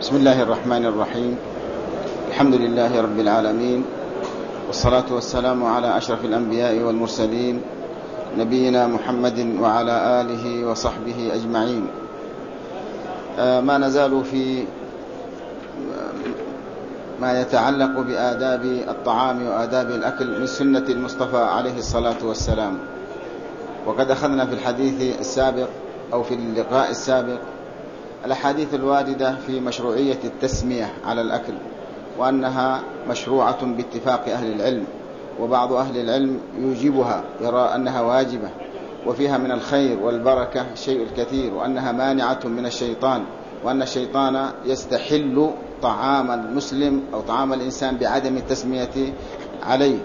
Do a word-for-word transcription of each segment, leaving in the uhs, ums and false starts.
بسم الله الرحمن الرحيم. الحمد لله رب العالمين، والصلاة والسلام على أشرف الأنبياء والمرسلين نبينا محمد وعلى آله وصحبه أجمعين. ما نزال في ما يتعلق بآداب الطعام وآداب الأكل من سنة المصطفى عليه الصلاة والسلام. وقد أخذنا في الحديث السابق أو في اللقاء السابق الأحاديث الواردة في مشروعية التسمية على الأكل، وأنها مشروعة باتفاق أهل العلم، وبعض أهل العلم يوجبها، يرى أنها واجبة وفيها من الخير والبركة شيء الكثير، وأنها مانعة من الشيطان، وأن الشيطان يستحل طعام المسلم أو طعام الإنسان بعدم التسمية عليه.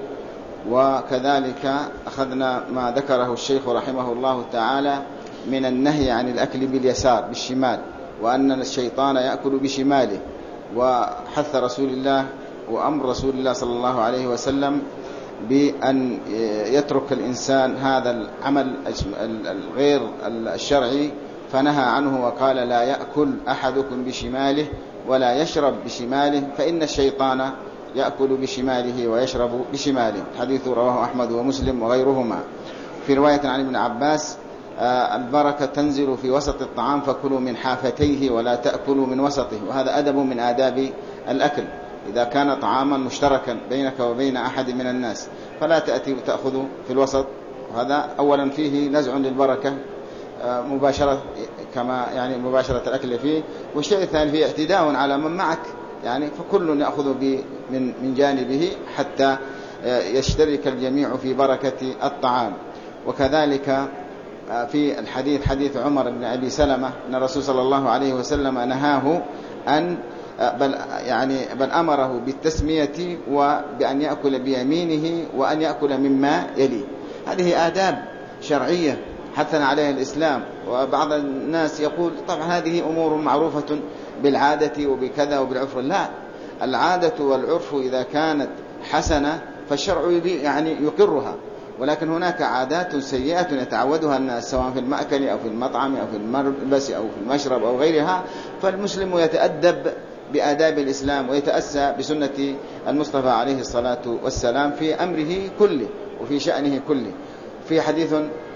وكذلك أخذنا ما ذكره الشيخ رحمه الله تعالى من النهي عن الأكل باليسار بالشمال، وأن الشيطان يأكل بشماله، وحث رسول الله وأمر رسول الله صلى الله عليه وسلم بأن يترك الإنسان هذا العمل الغير الشرعي، فنهى عنه وقال: لا يأكل أحدكم بشماله ولا يشرب بشماله، فإن الشيطان يأكل بشماله ويشرب بشماله. حديث رواه أحمد ومسلم وغيرهما. في رواية عن ابن عباس: البركة تنزل في وسط الطعام فكلوا من حافتيه ولا تأكلوا من وسطه. وهذا أدب من آداب الأكل، إذا كان طعاما مشتركا بينك وبين أحد من الناس فلا تأتي وتأخذ في الوسط. وهذا أولا فيه نزع للبركة مباشرة، كما يعني مباشرة الأكل فيه. والشيء الثاني فيه اعتداء على من معك، يعني فكل يأخذ من من جانبه حتى يشترك الجميع في بركة الطعام. وكذلك في الحديث حديث عمر بن أبي سلمة أن الرسول صلى الله عليه وسلم نهاه أن بل يعني بل أمره بالتسمية وبأن يأكل بيمينه وأن يأكل مما يلي. هذه آداب شرعية حثنا عليها الإسلام. وبعض الناس يقول: طبعا هذه أمور معروفة بالعادة وبكذا وبالعرف. لا، العادة والعرف إذا كانت حسنة فالشرع يعني يقرها، ولكن هناك عادات سيئة يتعودها الناس سواء في المأكل أو في المطعم أو في الملبس أو في المشرب أو غيرها. فالمسلم يتأدب بآداب الإسلام ويتأسى بسنة المصطفى عليه الصلاة والسلام في أمره كله وفي شأنه كله. في حديث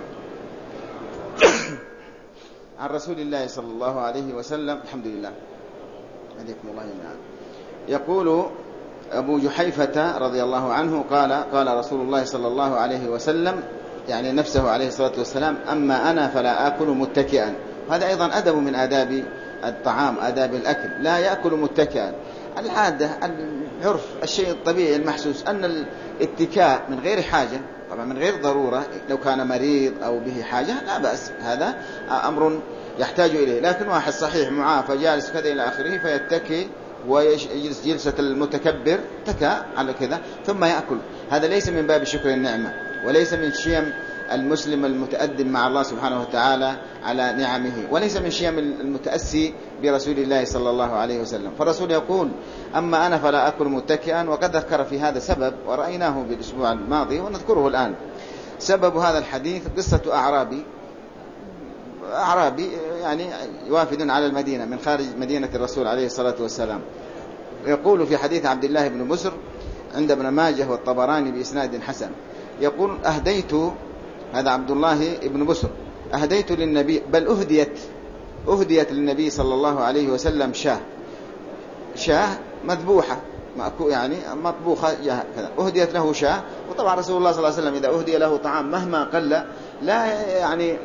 عن رسول الله صلى الله عليه وسلم، الحمد لله عليكم الله جميعا، يقول أبو جحيفة رضي الله عنه قال: قال رسول الله صلى الله عليه وسلم، يعني نفسه عليه الصلاة والسلام: أما أنا فلا آكل متكئا. هذا أيضا أدب من آداب الطعام، آداب الأكل، لا يأكل متكئا. العادة العرف الشيء الطبيعي المحسوس أن الاتكاء من غير حاجة، طبعا من غير ضرورة، لو كان مريض أو به حاجة لا بأس، هذا أمر يحتاج إليه. لكن واحد صحيح معافى جالس كذا إلى آخره فيتكي ويجلس جلسة المتكبر تكى على كذا ثم يأكل، هذا ليس من باب شكر النعمة، وليس من شيم المسلم المتأدب مع الله سبحانه وتعالى على نعمه، وليس من شيم المتأسي برسول الله صلى الله عليه وسلم. فالرسول يقول: أما أنا فلا أكل متكئا. وقد ذكر في هذا سبب ورأيناه بالأسبوع الماضي ونذكره الآن. سبب هذا الحديث قصة أعرابي أعرابي يعني يوافد على المدينة من خارج مدينة الرسول عليه الصلاة والسلام. يقول في حديث عبد الله بن بسر عند ابن ماجه والطبراني بإسناد حسن، يقول: أهديت، هذا عبد الله بن بسر، أهديت للنبي، بل أهديت أهديت للنبي صلى الله عليه وسلم شاه شاه مذبوحة يعني مطبوخة كذا، أهديت له شاه. وطبعا رسول الله صلى الله عليه وسلم إذا أهدي له طعام مهما قل لا يعني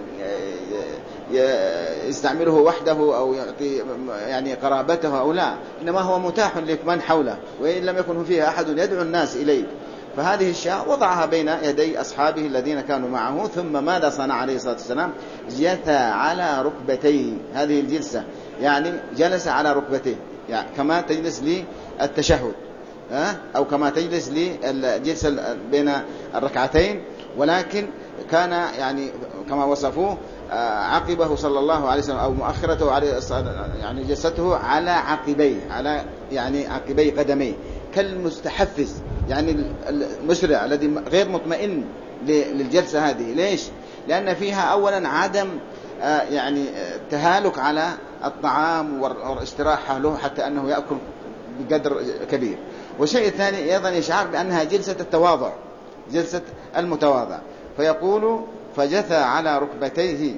يستعمله وحده أو يعطي يعني قرابته أو لا، إنما هو متاح لمن حوله، وإن لم يكن فيها أحد يدعو الناس إليه. فهذه الشاة وضعها بين يدي أصحابه الذين كانوا معه، ثم ماذا صنع عليه الصلاة والسلام؟ جثى على ركبتيه. هذه الجلسة يعني جلس على ركبتيه، يعني كما تجلس للتشهد أو كما تجلس للجلسة بين الركعتين، ولكن كان يعني كما وصفوه عقبه صلى الله عليه وسلم أو مؤخرته عليه يعني جلسته على عقبيه، على يعني عقبي قدميه كالمستحفز، يعني المسرع الذي غير مطمئن للجلسة هذه. ليش؟ لأن فيها أولا عدم يعني تهالك على الطعام والاستراحة له حتى أنه يأكل بقدر كبير. والشيء الثاني أيضا إشعار بأنها جلسة التواضع، جلسة المتواضع. فيقول فجثى على ركبتيه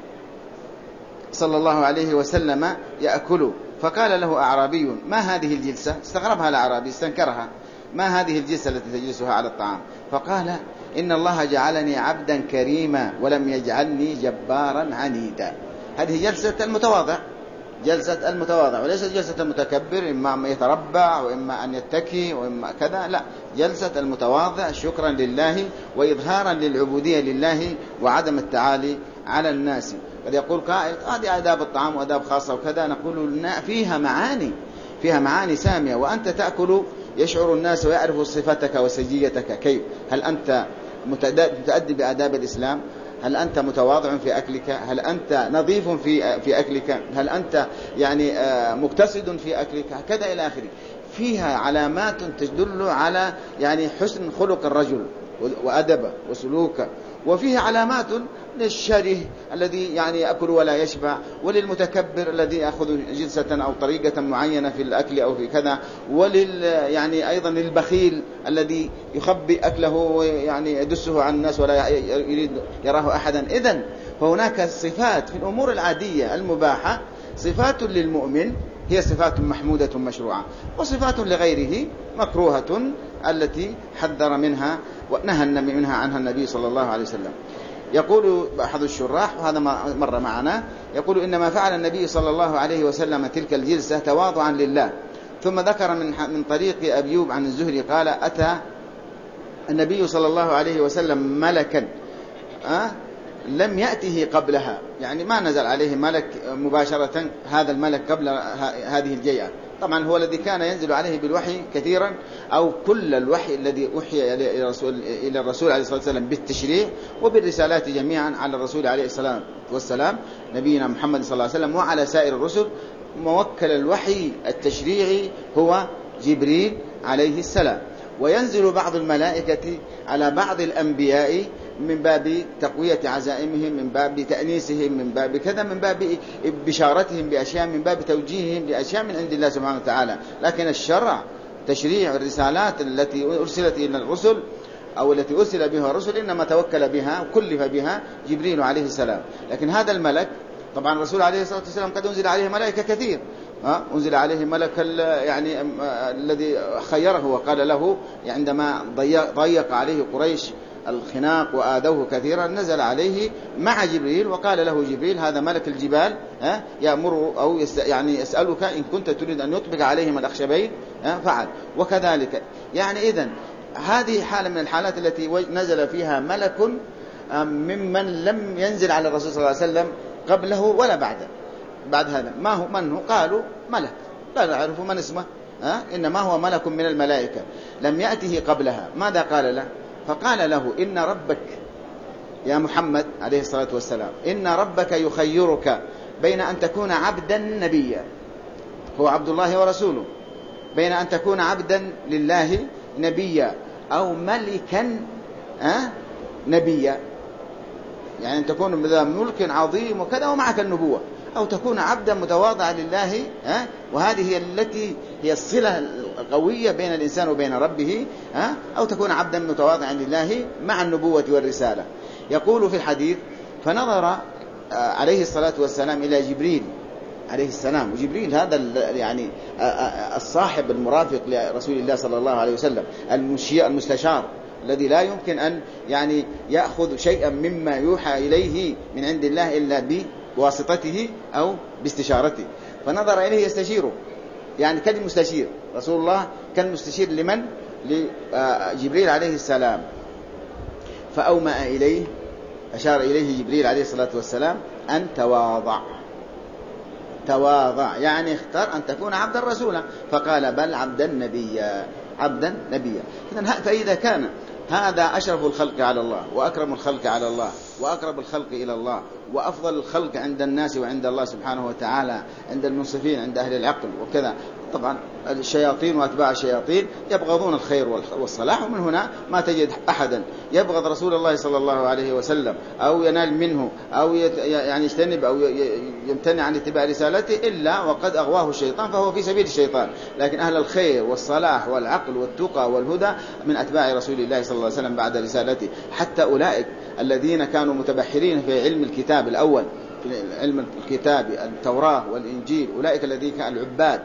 صلى الله عليه وسلم يأكل، فقال له أعرابي ما هذه الجلسة؟ استغربها الأعرابي، استنكرها، ما هذه الجلسة التي تجلسها على الطعام؟ فقال إن الله جعلني عبدا كريما ولم يجعلني جبارا عنيدا. هذه جلسة المتواضع، جلسة المتواضع، وليست جلسة المتكبر إما أن يتربع وإما أن يتكي وإما كذا، لا، جلسة المتواضع شكرا لله وإظهارا للعبودية لله وعدم التعالي على الناس. قد يقول قائل هذه آداب الطعام وآداب خاصة وكذا، نقول فيها معاني، فيها معاني سامية، وأنت تأكل يشعر الناس ويعرفوا صفتك وسجيتك كيف. هل أنت متأدب بآداب الإسلام؟ هل أنت متواضع في أكلك؟ هل أنت نظيف في في أكلك؟ هل أنت يعني مقتصد في أكلك؟ كذا إلى آخره. فيها علامات تدل على يعني حسن خلق الرجل وأدبه وسلوكه، وفيها علامات للشره الذي يعني يأكل ولا يشبع، وللمتكبر الذي يأخذ جلسة أو طريقة معينة في الأكل أو في كذا، ولل يعني أيضا للبخيل الذي يخبي أكله ويعني يدسه عن الناس ولا يريد يراه أحدا. إذن فهناك صفات في الأمور العادية المباحة، صفات للمؤمن هي صفات محمودة مشروعة، وصفات لغيره مكروهة التي حذر منها ونهى منها عنها النبي صلى الله عليه وسلم. يقول أحد الشراح وهذا مر معنا، يقول إنما فعل النبي صلى الله عليه وسلم تلك الجلسة تواضعا لله. ثم ذكر من من طريق أبيوب عن الزهري قال أتى النبي صلى الله عليه وسلم ملكا أه؟ لم يأته قبلها، يعني ما نزل عليه ملك مباشرة هذا الملك قبل هذه الجيئة. طبعا هو الذي كان ينزل عليه بالوحي كثيرا، أو كل الوحي الذي أوحي إلى الرسول, إلى الرسول عليه الصلاة والسلام بالتشريع وبالرسالات جميعا على الرسول عليه الصلاة والسلام نبينا محمد صلى الله عليه وسلم وعلى سائر الرسل. موكل الوحي التشريعي هو جبريل عليه السلام، وينزل بعض الملائكة على بعض الأنبياء من باب تقوية عزائمهم، من باب تأنيسهم، من باب كذا، من باب بشارتهم بأشياء، من باب توجيههم بأشياء من عند الله سبحانه وتعالى. لكن الشرع تشريع الرسالات التي أرسلت إلى الرسل أو التي أرسل بها الرسل إنما توكل بها وكلف بها جبريل عليه السلام. لكن هذا الملك طبعا الرسول عليه الصلاة والسلام قد أنزل عليه ملائكة كثير، أنزل عليه ملك يعني الذي خيره وقال له عندما ضيق عليه قريش الخناق وآذوه كثيرا نزل عليه مع جبريل وقال له جبريل هذا ملك الجبال يأمر أو يعني يسألك إن كنت تريد أن يطبق عليهم الأخشبين فعل. وكذلك يعني إذن هذه حالة من الحالات التي نزل فيها ملك ممن لم ينزل على الرسول صلى الله عليه وسلم قبله ولا بعده. بعد هذا ما هو من هو؟ قالوا ملك لا نعرف من اسمه، ها؟ إنما هو ملك من الملائكة لم يأته قبلها. ماذا قال له؟ فقال له إن ربك يا محمد عليه الصلاة والسلام إن ربك يخيرك بين أن تكون عبدا نبيا، هو عبد الله ورسوله، بين أن تكون عبدا لله نبيا أو ملكا ها نبيا، يعني أن تكون بذا ملك عظيم وكذا ومعك النبوة، أو تكون عبدا متواضعا لله ها؟ وهذه هي التي هي الصلة القوية بين الإنسان وبين ربه ها؟ أو تكون عبدا متواضعا لله مع النبوة والرسالة. يقول في الحديث فنظر عليه الصلاة والسلام إلى جبريل عليه السلام، وجبريل هذا يعني الصاحب المرافق لرسول الله صلى الله عليه وسلم، المستشار الذي لا يمكن أن يعني يأخذ شيئا مما يوحى إليه من عند الله إلا بواسطته أو باستشارته. فنظر إليه يستشيره، يعني كان مستشير رسول الله، كان مستشير لمن؟ لجبريل عليه السلام. فأومأ إليه، أشار إليه جبريل عليه الصلاة والسلام أن تواضع، تواضع يعني اختار أن تكون عبدا رسولا، فقال بل عبدا نبيا، عبدا نبيا. فإذا كان هذا أشرف الخلق على الله وأكرم الخلق على الله وأقرب الخلق إلى الله وأفضل الخلق عند الناس وعند الله سبحانه وتعالى، عند المنصفين، عند أهل العقل وكذا، طبعا الشياطين وأتباع الشياطين يبغضون الخير والصلاح، ومن هنا ما تجد أحدا يبغض رسول الله صلى الله عليه وسلم أو ينال منه أو يعني يجتنب أو يمتنع عن اتباع رسالته إلا وقد أغواه الشيطان، فهو في سبيل الشيطان. لكن أهل الخير والصلاح والعقل والتقى والهدى من أتباع رسول الله صلى الله عليه وسلم بعد رسالته. حتى أولئك الذين كانوا متبحرين في علم الكتاب الأول، في علم الكتاب التوراة والإنجيل، أولئك الذين كانوا العباد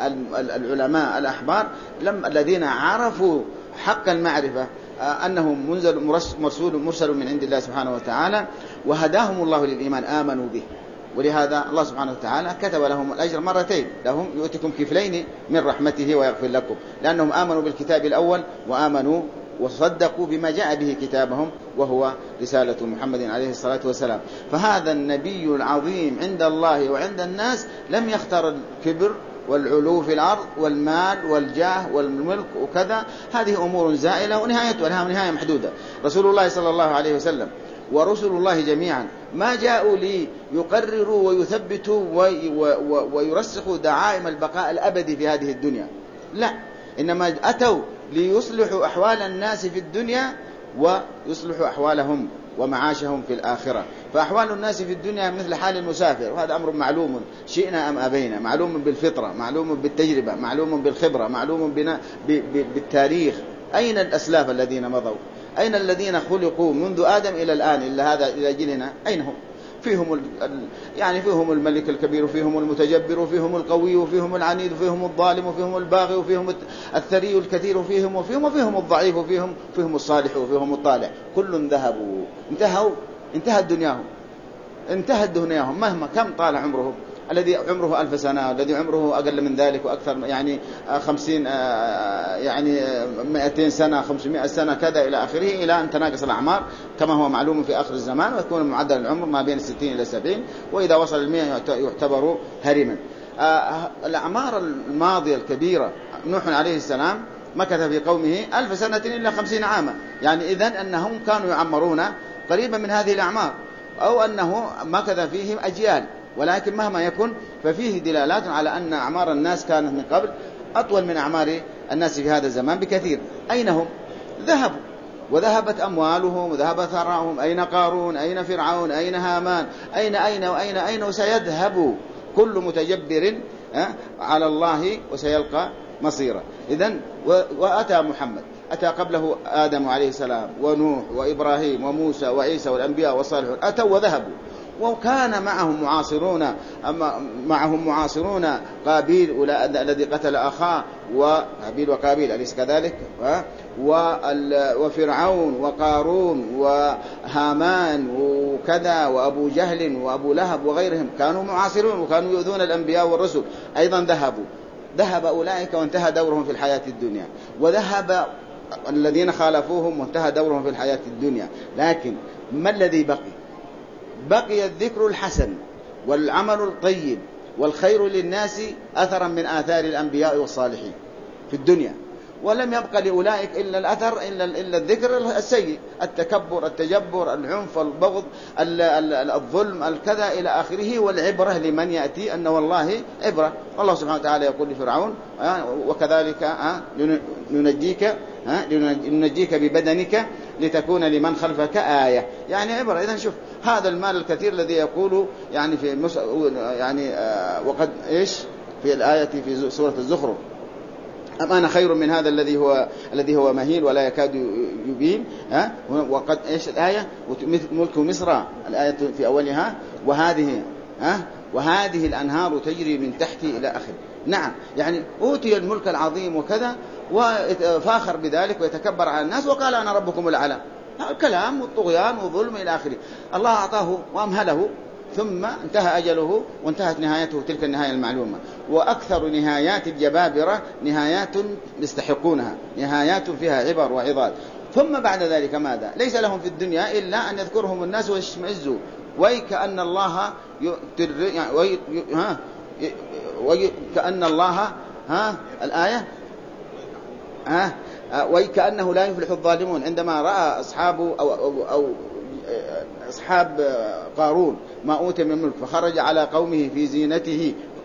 العلماء الأحبار، لم الذين عرفوا حق المعرفة أنهم منزل مرسول مرسل من عند الله سبحانه وتعالى، وهداهم الله للإيمان آمنوا به. ولهذا الله سبحانه وتعالى كتب لهم الأجر مرتين، لهم يؤتكم كفلين من رحمته ويغفر لكم، لأنهم آمنوا بالكتاب الأول وآمنوا وصدقوا بما جاء به كتابهم وهو رسالة محمد عليه الصلاة والسلام. فهذا النبي العظيم عند الله وعند الناس لم يختار الكبر والعلو في الأرض والمال والجاه والملك وكذا، هذه أمور زائلة ونهايتها لها نهاية محدودة. رسول الله صلى الله عليه وسلم ورسل الله جميعا ما جاءوا ليقرروا ويثبتوا ويرسخوا دعائم البقاء الأبدي في هذه الدنيا، لا، إنما أتوا ليصلحوا أحوال الناس في الدنيا ويصلحوا أحوالهم ومعاشهم في الآخرة. فأحوال الناس في الدنيا مثل حال المسافر، وهذا أمر معلوم شئنا أم أبينا، معلوم بالفطرة، معلوم بالتجربة، معلوم بالخبرة، معلوم بالتاريخ. أين الأسلاف الذين مضوا؟ أين الذين خلقوا منذ آدم إلى الآن إلا هذا إلى جيلنا؟ أين هم؟ فيهم ال... يعني فيهم الملك الكبير، وفيهم المتجبر، وفيهم القوي، وفيهم العنيد، وفيهم الظالم، وفيهم الباغي، وفيهم الثري الكثير، وفيهم وفيهم وفيهم الضعيف، وفيهم فيهم الصالح، وفيهم الطالع. كل ذهبوا، انتهوا، انتهت دنياهم، انتهت دنياهم مهما كم طال عمرهم. الذي عمره ألف سنة، الذي عمره أقل من ذلك وأكثر، يعني خمسين، يعني مئتين سنة، خمسمائة سنة، كذا إلى آخره، إلى أن تناقص الأعمار كما هو معلوم في آخر الزمان، ويكون معدل العمر ما بين الستين إلى السبعين، وإذا وصل المئة يعتبر هرما. الأعمار الماضية الكبيرة، نوح عليه السلام مكث في قومه ألف سنة إلا خمسين عاما، يعني إذن أنهم كانوا يعمرون قريبا من هذه الأعمار، أو أنه مكث فيهم أجيال. ولكن مهما يكن ففيه دلالات على أن أعمار الناس كانت من قبل أطول من أعمار الناس في هذا الزمان بكثير. أين هم؟ ذهبوا، وذهبت أموالهم وذهب ثراهم. أين قارون؟ أين فرعون؟ أين هامان؟ أين أين وأين أين وسيذهب كل متجبر على الله وسيلقى مصيره. إذن وأتى محمد، أتى قبله آدم عليه السلام ونوح وإبراهيم وموسى وعيسى والأنبياء والصالحون، أتوا وذهبوا، وكان معهم معاصرون، معهم معاصرون قابيل الذي قتل أخاه، وقابيل وقابيل أليس كذلك؟ وفرعون وقارون وهامان وكذا وأبو جهل وأبو لهب وغيرهم كانوا معاصرون وكانوا يؤذون الأنبياء والرسل. أيضا ذهبوا، ذهب أولئك وانتهى دورهم في الحياة الدنيا، وذهب الذين خالفوهم وانتهى دورهم في الحياة الدنيا. لكن ما الذي بقي؟ بقي الذكر الحسن والعمل الطيب والخير للناس أثرا من آثار الأنبياء والصالحين في الدنيا، ولم يبقى لأولئك إلا الأثر إلا, إلا الذكر السيء، التكبر، التجبر، العنف، البغض، الظلم، الكذا إلى آخره. والعبرة لمن يأتي أن والله عبرة. الله سبحانه وتعالى يقول لفرعون وكذلك ننجيك ننجيك ببدنك لتكون لمن خلفك آية، يعني عبرة. إذن شوف هذا المال الكثير الذي يقول يعني في مس... يعني آه وقد إيش في الآية في سورة الزخرف، أم أنا خير من هذا الذي هو الذي هو مهين ولا يكاد يبين. ها وقد إيش الآية؟ ملك مصر، الآية في أولها، وهذه ها وهذه الأنهار تجري من تحتي إلى آخر. نعم، يعني أوتي الملك العظيم وكذا، وفاخر بذلك ويتكبر على الناس وقال أنا ربكم الأعلى. الكلام والطغيان وظلم إلى آخره. الله أعطاه وأمهله، ثم انتهى أجله وانتهت نهايته تلك النهاية المعلومة. وأكثر نهايات الجبابرة نهايات يستحقونها، نهايات فيها عبر وعظات. ثم بعد ذلك ماذا؟ ليس لهم في الدنيا إلا أن يذكرهم الناس ويشمئزوا، ويكأن الله يعني وي... ها وكأن الله ها الآية ها وكأنه لا يفلح الظالمون. عندما رأى أصحاب أو, أو, أو أصحاب قارون ما أوتي من ملك، فخرج على قومه في زينته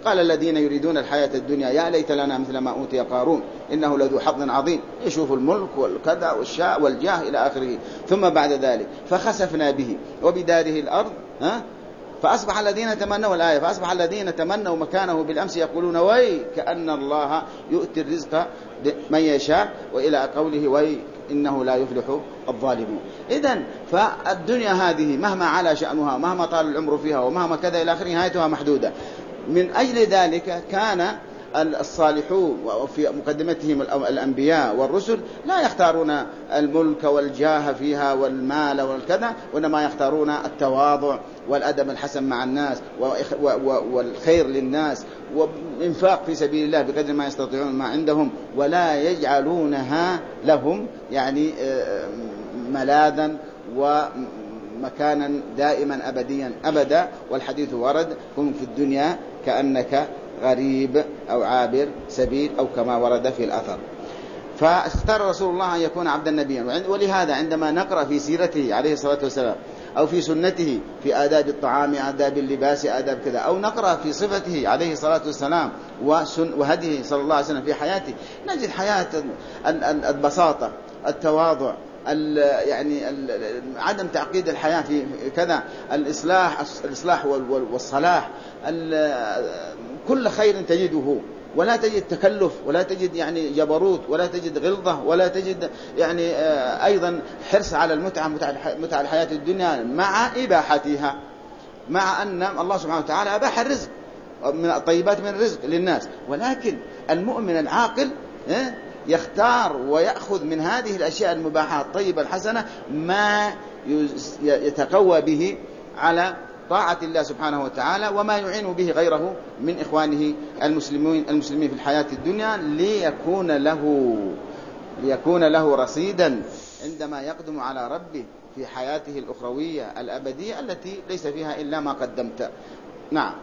قال الذين يريدون الحياة الدنيا يا ليت لنا مثل ما أوتي قارون إنه لذو حظ عظيم، يشوف الملك والكذا والشاء والجاه إلى آخره. ثم بعد ذلك فخسفنا به وبداره الأرض ها فأصبح الذين تمنوا الآية فأصبح الذين تمنوا مكانه بالأمس يقولون وي كأن الله يؤتي الرزق من يشاء، وإلى قوله وي إنه لا يفلح الظالمون. إذن فالدنيا هذه مهما على شأنها مهما طال العمر فيها ومهما كذا إلى آخره نهايتها محدودة. من أجل ذلك كان الصالحون وفي مقدمتهم الأنبياء والرسل لا يختارون الملك والجاه فيها والمال والكذا، وإنما يختارون التواضع والأدب الحسن مع الناس والخير للناس وإنفاق في سبيل الله بقدر ما يستطيعون ما عندهم، ولا يجعلونها لهم يعني ملاذا ومكانا دائما أبديا أبدا. والحديث ورد كن في الدنيا كأنك غريب أو عابر سبيل أو كما ورد في الأثر. فاختار رسول الله أن يكون عبدا نبيا، ولهذا عندما نقرأ في سيرته عليه الصلاة والسلام أو في سنته في آداب الطعام آداب اللباس آداب كذا، أو نقرأ في صفته عليه الصلاة والسلام وهديه صلى الله عليه وسلم في حياته، نجد حياة البساطة التواضع يعني عدم تعقيد الحياة في كذا الإصلاح الإصلاح والصلاح كل خير تجده، ولا تجد تكلف ولا تجد يعني جبروت ولا تجد غلظة ولا تجد يعني أيضا حرص على المتعة متعة الحياة الدنيا مع إباحتها، مع أن الله سبحانه وتعالى أباح الرزق من الطيبات من الرزق للناس. ولكن المؤمن العاقل يختار ويأخذ من هذه الأشياء المباحات الطيبة الحسنة ما يتقوى به على طاعة الله سبحانه وتعالى وما يعين به غيره من إخوانه المسلمين المسلمين في الحياة الدنيا، ليكون له ليكون له رصيدا عندما يقدم على ربه في حياته الأخروية الأبدية التي ليس فيها إلا ما قدمت. نعم.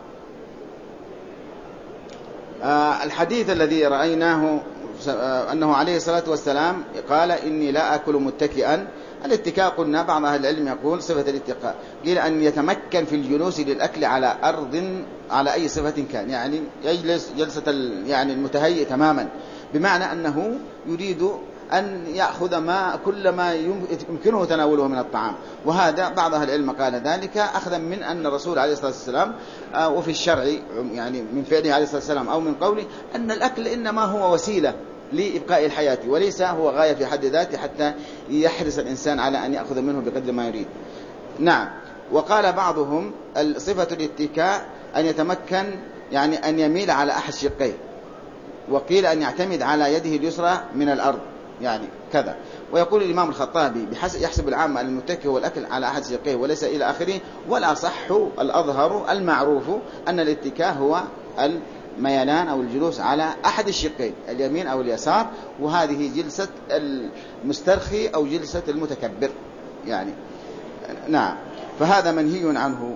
آه الحديث الذي رأيناه أنه عليه الصلاة والسلام قال إني لا أكل متكئا. الاتكاء قلنا بعض أهل العلم يقول صفة الاتكاء قيل أن يتمكن في الجلوس للأكل على أرض على أي صفة كان، يعني يجلس جلسة يعني المتهيئ تماما، بمعنى أنه يريد أن يأخذ ما كل ما يمكنه تناوله من الطعام. وهذا بعض أهل العلم قال ذلك أخذا من أن الرسول عليه الصلاة والسلام وفي الشرع يعني من فعله عليه الصلاة والسلام أو من قوله أن الأكل إنما هو وسيلة لإبقاء الحياة وليس هو غاية في حد ذاته حتى يحرص الإنسان على أن يأخذ منه بقدر ما يريد. نعم. وقال بعضهم صفة الاتكاء أن يتمكن يعني أن يميل على أحد شقيه، وقيل أن يعتمد على يده اليسرى من الأرض يعني كذا. ويقول الإمام الخطابي بحسب يحسب العامة المتكئ والأكل على أحد شقيه وليس إلى آخره، ولا صح الأظهر المعروف أن الاتكاء هو الميلان أو الجلوس على أحد الشقين اليمين أو اليسار، وهذه جلسة المسترخي أو جلسة المتكبر يعني. نعم. فهذا منهي عنه.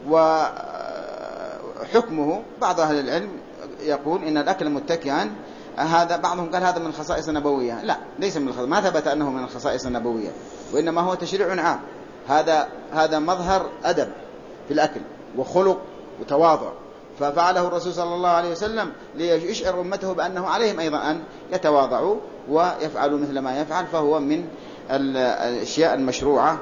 وحكمه بعض أهل العلم يقول إن الأكل متكئا هذا بعضهم قال هذا من الخصائص النبوية، لا ليس من الخصائص، ما ثبت أنه من الخصائص النبوية، وإنما هو تشريع عام. هذا هذا مظهر أدب في الأكل وخلق وتواضع، ففعله الرسول صلى الله عليه وسلم ليشعر أمته بأنه عليهم أيضا أن يتواضعوا ويفعلوا مثل ما يفعل، فهو من الأشياء المشروعة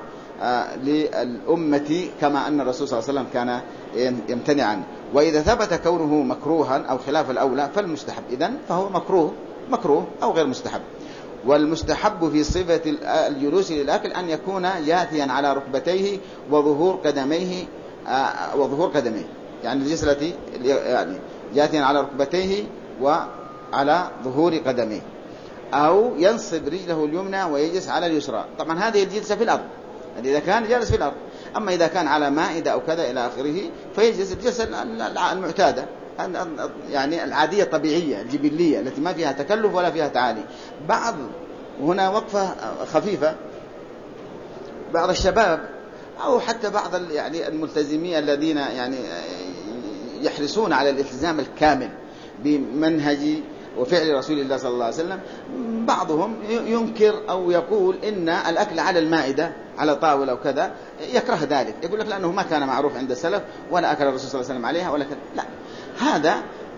للأمة كما أن الرسول صلى الله عليه وسلم كان يمتنع عنه. وإذا ثبت كونه مكروها أو خلاف الأولى فالمستحب إذن فهو مكروه مكروه أو غير مستحب. والمستحب في صفة الجلوس للأكل أن يكون جاثيا على ركبتيه وظهور قدميه وظهور قدميه يعني الجلسة يعني جاثيا على ركبتيه وعلى ظهور قدميه، أو ينصب رجله اليمنى ويجلس على اليسرى. طبعا هذه الجلسة في الأرض إذا كان جالس في الأرض، أما إذا كان على مائدة أو كذا إلى آخره فيجلس الجلسة المعتادة يعني العادية الطبيعية الجبلية التي ما فيها تكلف ولا فيها تعالي. بعض هنا وقفة خفيفة، بعض الشباب أو حتى بعض يعني الملتزمين الذين يعني يحرصون على الالتزام الكامل بمنهج وفعل رسول الله صلى الله عليه وسلم، بعضهم ينكر أو يقول إن الأكل على المائدة على طاولة وكذا يكره ذلك، يقول لك لأنه ما كان معروف عند السلف ولا أكل الرسول صلى الله عليه وسلم عليها ولا كذا. لا، هذا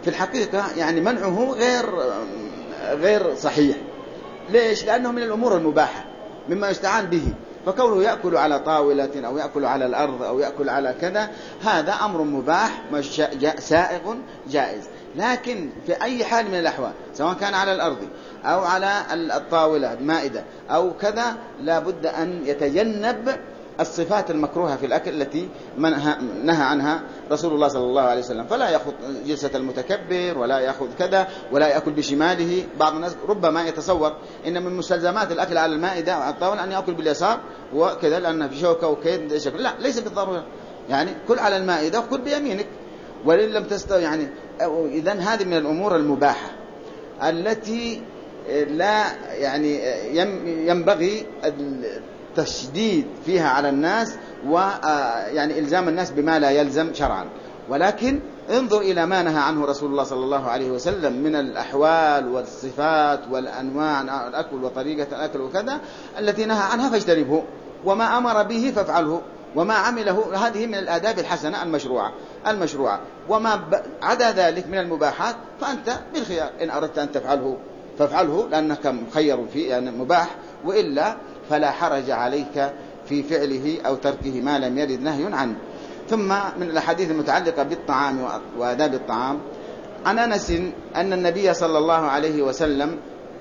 في الحقيقة يعني منعه غير غير صحيح. ليش؟ لأنه من الأمور المباحة مما يستعان به، فكونه يأكل على طاولة أو يأكل على الأرض أو يأكل على كذا هذا أمر مباح سائغ جائز. لكن في أي حال من الأحوال سواء كان على الأرض أو على الطاولة المائدة أو كذا لا بد أن يتجنب الصفات المكروهة في الأكل التي نهى عنها رسول الله صلى الله عليه وسلم. فلا يأخذ جلسة المتكبر ولا يأخذ كذا ولا يأكل بشماله. بعض الناس ربما يتصور إن من مستلزمات الأكل على المائدة أو على الطاولة أن يأكل باليسار وكذا لأن في شوكة وكيد شكل. لا، ليس بالضرورة. يعني كل على المائدة وكل بيمينك ولن لم تستوي. يعني إذن هذه من الأمور المباحة التي لا يعني ينبغي التشديد فيها على الناس ويعني إلزام الناس بما لا يلزم شرعا. ولكن انظر إلى ما نهى عنه رسول الله صلى الله عليه وسلم من الأحوال والصفات والأنواع الأكل وطريقة الأكل وكذا التي نهى عنها فاجتنبه، وما أمر به فافعله، وما عمله هذه من الآداب الحسنة المشروعة المشروعة وما عدا ذلك من المباحات فأنت بالخيار، إن أردت أن تفعله فافعله لأنك مخير فيه يعني مباح، وإلا فلا حرج عليك في فعله أو تركه ما لم يرد نهي عنه. ثم من الأحاديث المتعلقة بالطعام وآداب الطعام عن أنس أن النبي صلى الله عليه وسلم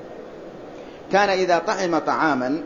كان إذا طعم طعاما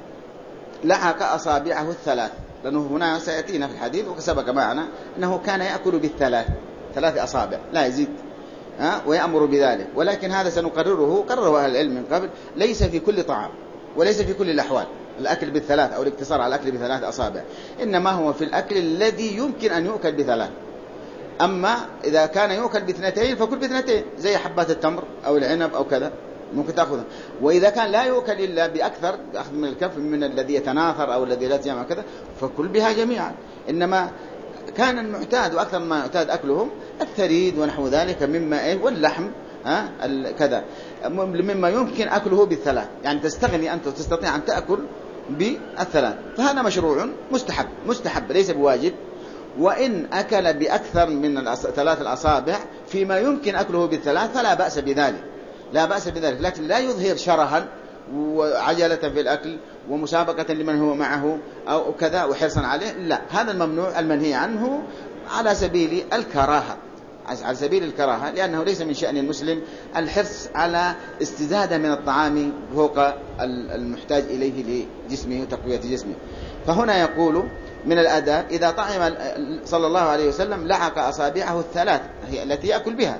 لحق أصابعه الثلاث، لأنه هنا سيأتينا في الحديث وسبق معنا أنه كان يأكل بالثلاث ثلاث أصابع لا يزيد ها ويأمر بذلك. ولكن هذا سنقرره قرره أهل العلم من قبل، ليس في كل طعام وليس في كل الأحوال الأكل بالثلاث أو الاقتصار على الأكل بثلاث أصابع، إنما هو في الأكل الذي يمكن أن يؤكل بثلاث. أما إذا كان يؤكل باثنتين فكل باثنتين زي حبات التمر أو العنب أو كذا ممكن تأخذها. وإذا كان لا يؤكل إلا بأكثر أخذ من الكف من الذي يتناثر أو الذي لا يتجمع كذا فكل بها جميعا. إنما كان المعتاد وأكثر ما يعتاد أكلهم الثريد ونحو ذلك مما إيه واللحم ها كذا مما يمكن أكله بالثلاث، يعني تستغني أنت وتستطيع أن تأكل بالثلاث، فهذا مشروع مستحب مستحب ليس بواجب. وإن أكل بأكثر من ثلاث الأصابع فيما يمكن أكله بالثلاث فلا بأس بذلك لا بأس بذلك، لكن لا يظهر شرها وعجلة في الأكل ومسابقة لمن هو معه أو كذا وحرصا عليه، لا، هذا الممنوع المنهي عنه على سبيل الكراهة على سبيل الكراهة لأنه ليس من شأن المسلم الحرص على استزادة من الطعام فوق المحتاج إليه لجسمه وتقوية جسمه. فهنا يقول من الآداب إذا طعم صلى الله عليه وسلم لحق أصابعه الثلاث هي التي يأكل بها.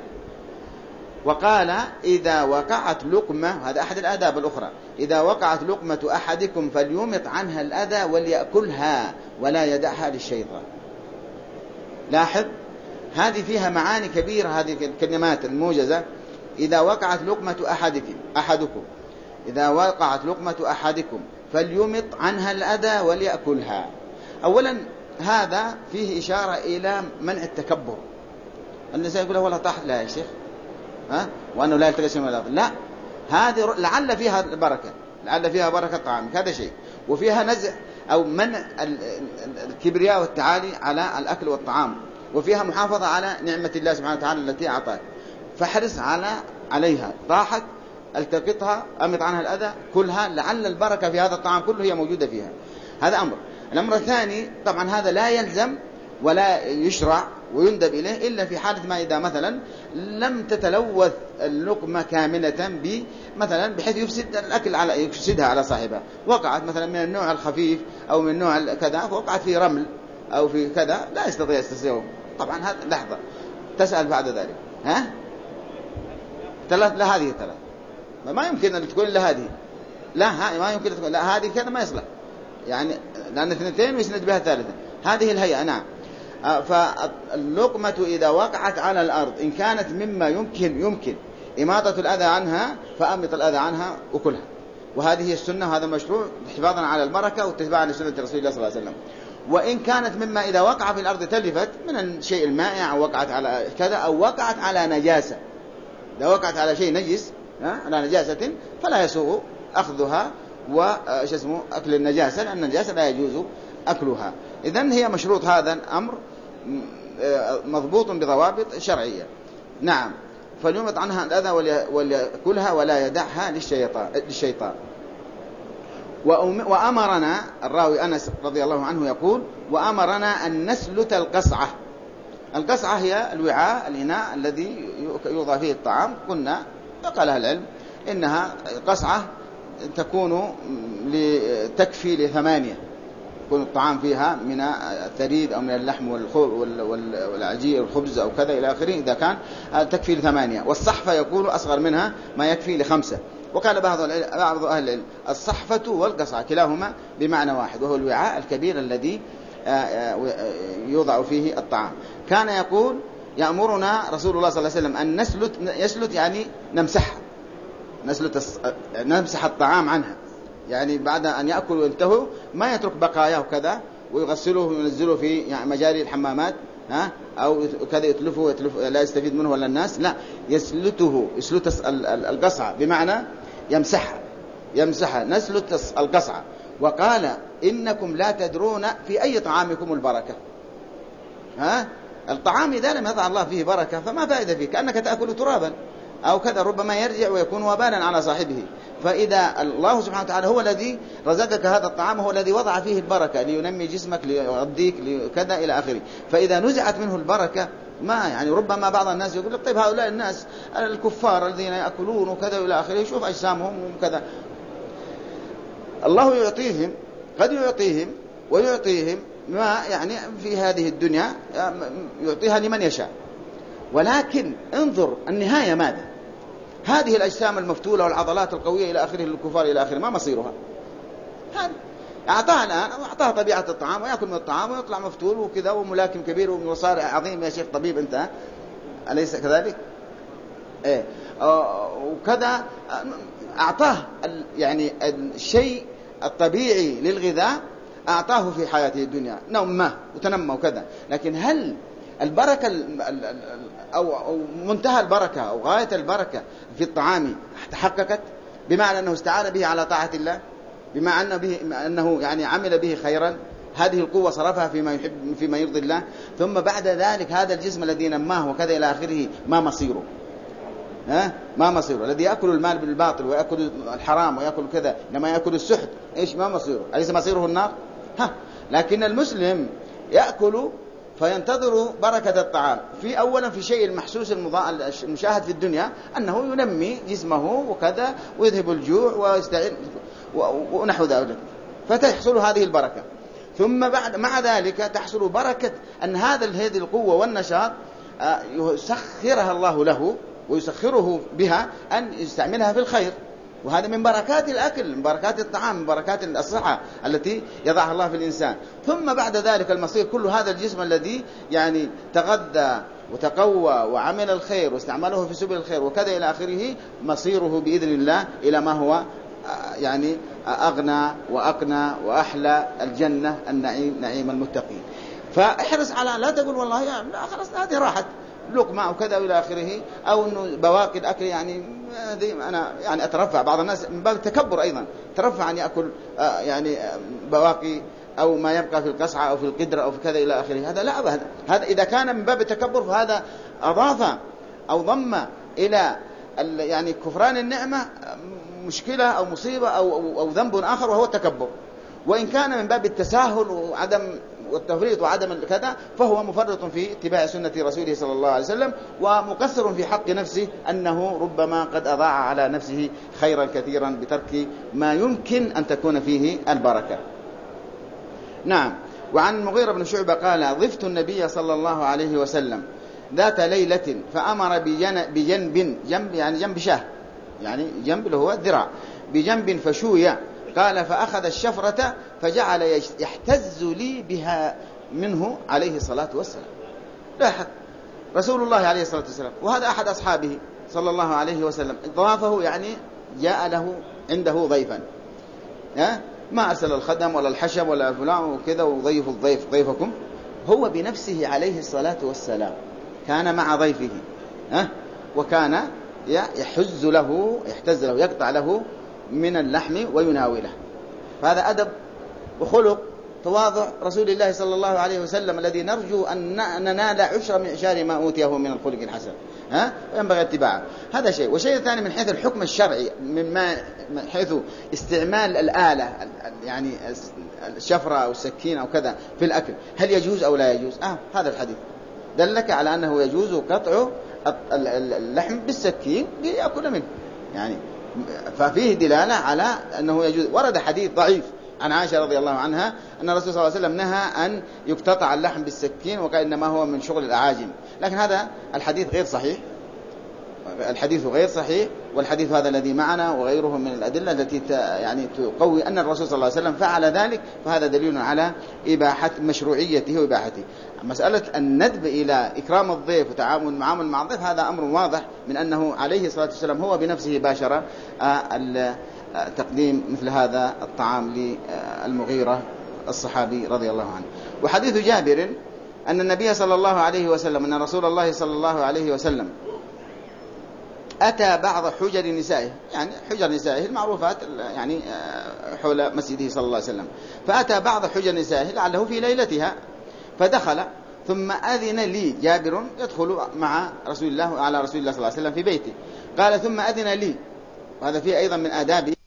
وقال إذا وقعت لقمة، هذا أحد الآداب الأخرى، إذا وقعت لقمة أحدكم فليمط عنها الأذى وليأكلها ولا يدعها للشيطان. لاحظ هذه فيها معاني كبيرة هذه الكلمات الموجزة. إذا وقعت لقمة أحدكم أحدكم إذا وقعت لقمة أحدكم فليمط عنها الأذى وليأكلها. أولا هذا فيه إشارة إلى منع التكبر. الناس يقول والله طاح لا يا شيخ ها وأنه لا يلتقسم الأرض، لا، هذه لعل فيها البركة لعل فيها بركة طعام هذا شيء، وفيها نزع أو منع الكبرياء والتعالي على الأكل والطعام، وفيها محافظة على نعمة الله سبحانه وتعالى التي أعطاك، فحرص على عليها. طاحت التقطها أمط عنها الأذى كلها لعل البركة في هذا الطعام كله هي موجودة فيها. هذا أمر. الأمر الثاني طبعا هذا لا يلزم ولا يشرع ويندب إليه إلا في حالة ما إذا مثلا لم تتلوث اللقمة كاملة مثلا بحيث يفسد الأكل على يفسدها على صاحبها، وقعت مثلا من النوع الخفيف أو من النوع كذا وقعت في رمل أو في كذا لا يستطيع يستسيغه. طبعا هذا لحظة تسأل بعد ذلك ها ثلاث لا هذه ثلاث ما يمكن أن تكون إلا هذه لا ما يمكن تكون لا هذه كذا ما يصلح يعني لأن اثنتين ويسند بها ثالثة هذه الهيئة. نعم. فاللقمة إذا وقعت على الأرض إن كانت مما يمكن يمكن إماطة الأذى عنها فأمط الأذى عنها وكلها، وهذه هي السنة وهذا المشروع حفاظا على البركة واتباعا لسنة رسول الله صلى الله عليه وسلم. وإن كانت مما إذا وقع في الأرض تلفت من الشيء المائع أو وقعت على كذا أو وقعت على نجاسة، إذا وقعت على شيء نجس على نجاسة فلا يسوغ أخذها وش اسمه أكل النجاسة لأن النجاسة لا يجوز أكلها. إذن هي مشروط هذا الأمر مضبوط بضوابط شرعية. نعم، فليمط عنها الأذى وليأكلها ولا يدعها للشيطان, للشيطان. وأمرنا الراوي أنس رضي الله عنه يقول: وأمرنا أن نسلت القصعة. القصعة هي الوعاء، الإناء الذي يوضع فيه الطعام. قلنا قال أهل العلم إنها قصعة تكون تكفي لثمانية، يكون الطعام فيها من الثريد أو من اللحم والعجين والخبز أو كذا إلى آخره، إذا كان تكفي لثمانية. والصحفة يقول أصغر منها ما يكفي لخمسة. وقال بعض بعض أهل العلم: الصحفة والقصعة كلاهما بمعنى واحد، وهو الوعاء الكبير الذي يوضع فيه الطعام. كان يقول: يأمرنا رسول الله صلى الله عليه وسلم أن نسلت، يسلت يعني نمسح، نسلت نمسح الطعام عنها، يعني بعد أن يأكل وينتهوا ما يترك بقاياه كذا ويغسله وينزله في يعني مجاري الحمامات، ها، أو كذا يتلفه ويتلف لا يستفيد منه ولا الناس، لا، يسلته، يسلت القصعة بمعنى يمسحها، يمسحها، نسلت القصعة. وقال: إنكم لا تدرون في أي طعامكم البركة. ها، الطعام إذا لم يضع الله فيه بركة فما فائدة فيه، كأنك تأكل ترابا أو كذا، ربما يرجع ويكون وبالا على صاحبه. فإذا الله سبحانه وتعالى هو الذي رزقك هذا الطعام، هو الذي وضع فيه البركة لينمي جسمك، ليغذيك، كذا إلى آخره. فإذا نزعت منه البركة، ما يعني ربما بعض الناس يقول لك: طيب هؤلاء الناس الكفار الذين يأكلون وكذا إلى آخره، شوف أجسامهم وكذا. الله يعطيهم، قد يعطيهم ويعطيهم ما يعني في هذه الدنيا يعطيها لمن يشاء، ولكن انظر النهاية ماذا؟ هذه الأجسام المفتولة والعضلات القوية إلى آخره للكفار إلى آخره، ما مصيرها؟ هذا أعطاها الآن، أعطاها طبيعة الطعام ويأكل من الطعام ويطلع مفتول وكذا وملاكم كبير وصار عظيم يا شيخ طبيب أنت، أليس كذلك؟ إيه، وكذا أعطاه يعني الشيء الطبيعي للغذاء، أعطاه في حياته الدنيا، نوم ما وتنمى وكذا. لكن هل البركة أو منتهى البركة أو غاية البركة في الطعام تحققت بمعنى أنه استعان به على طاعة الله، بما أنه, به أنه يعني عمل به خيرا، هذه القوة صرفها فيما يحب فيما يرضي الله، ثم بعد ذلك هذا الجسم الذي نماه وكذا إلى آخره ما مصيره؟ ها؟ ما مصيره؟ الذي يأكل المال بالباطل ويأكل الحرام ويأكل كذا، لما يأكل السحت، إيش ما مصيره؟ أليس مصيره النار؟ ها. لكن المسلم يأكل فينتظر بركة الطعام في أولا في شيء المحسوس المشاهد في الدنيا، أنه ينمي جسمه وكذا ويذهب الجوع ويستعين ونحو ذلك، فتحصل هذه البركة. ثم بعد مع ذلك تحصل بركة أن هذا هذه القوة والنشاط يسخرها الله له ويسخره بها أن يستعملها في الخير، وهذا من بركات الأكل، من بركات الطعام، من بركات الصحة التي يضعها الله في الإنسان. ثم بعد ذلك المصير كل هذا الجسم الذي يعني تغذى وتقوى وعمل الخير واستعمله في سبيل الخير وكذا إلى آخره، مصيره بإذن الله إلى ما هو يعني أغنى وأقنى وأحلى، الجنة، النعيم، نعيم المتقين. فاحرص على، لا تقول والله يا لا خلاص هذه راحت لقمة وكذا إلى آخره، أو إنه بواقي الأكل يعني أنا يعني أترفع. بعض الناس من باب التكبر أيضا ترفع أن يأكل يعني بواقي أو ما يبقى في القصعة أو في القدرة أو في كذا إلى آخره، هذا لا أبدا. هذا إذا كان من باب التكبر فهذا أضاف أو ضم إلى يعني كفران النعمة مشكلة أو مصيبة أو, أو, أو ذنب آخر وهو التكبر. وإن كان من باب التساهل وعدم والتفريط وعدم كذا، فهو مفرط في اتباع سنة رسوله صلى الله عليه وسلم، ومقصر في حق نفسه، أنه ربما قد أضاع على نفسه خيرا كثيرا بترك ما يمكن أن تكون فيه البركة. نعم. وعن المغيرة بن شعبة قال: ضفت النبي صلى الله عليه وسلم ذات ليلة فأمر بجنب، جنب يعني جنب شاه، يعني جنب اللي هو الذراع، بجنب فشوية. قال: فأخذ الشفرة فجعل يحتز لي بها منه عليه الصلاة والسلام. لاحظ رسول الله عليه الصلاة والسلام، وهذا أحد أصحابه صلى الله عليه وسلم، ضافه يعني جاء له عنده ضيفا، ها؟ ما أرسل الخدم ولا الحشم ولا فلان وكذا وضيف الضيف ضيفكم، هو بنفسه عليه الصلاة والسلام كان مع ضيفه، ها؟ وكان يحز له، يحتز له، يقطع له من اللحم ويناوله. فهذا أدب وخلق تواضع رسول الله صلى الله عليه وسلم الذي نرجو أن ننال عشر معشار ما أوتيه من الخلق الحسن، ها، وينبغي اتباعه. هذا شيء. وشيء ثاني من حيث الحكم الشرعي، مما من حيث استعمال الآلة، يعني الشفرة أو السكين أو كذا في الأكل، هل يجوز أو لا يجوز؟ آه هذا الحديث دلك على أنه يجوز قطع اللحم بالسكين ليأكل منه، يعني ففيه دلالة على أنه يجوز. ورد حديث ضعيف عن عائشة رضي الله عنها أن الرسول صلى الله عليه وسلم نهى أن يقتطع اللحم بالسكين وقال إنما هو من شغل الأعاجم، لكن هذا الحديث غير صحيح، الحديث غير صحيح. والحديث هذا الذي معنا وغيره من الأدلة التي يعني تقوي أن الرسول صلى الله عليه وسلم فعل ذلك، فهذا دليل على إباحة مشروعيته وإباحته. مسألة الندب إلى إكرام الضيف وتعامل معامل مع الضيف هذا أمر واضح من أنه عليه الصلاة والسلام هو بنفسه باشر تقديم مثل هذا الطعام للمغيرة الصحابي رضي الله عنه. وحديث جابر أن النبي صلى الله عليه وسلم أن رسول الله صلى الله عليه وسلم أتى بعض حجر نسائه، يعني حجر نسائه المعروفات يعني حول مسجده صلى الله عليه وسلم، فأتى بعض حجر نسائه لعله في ليلتها فدخل، ثم أذن لي جابر يدخل مع رسول الله على رسول الله صلى الله عليه وسلم في بيته، قال ثم أذن لي، وهذا فيه أيضا من آداب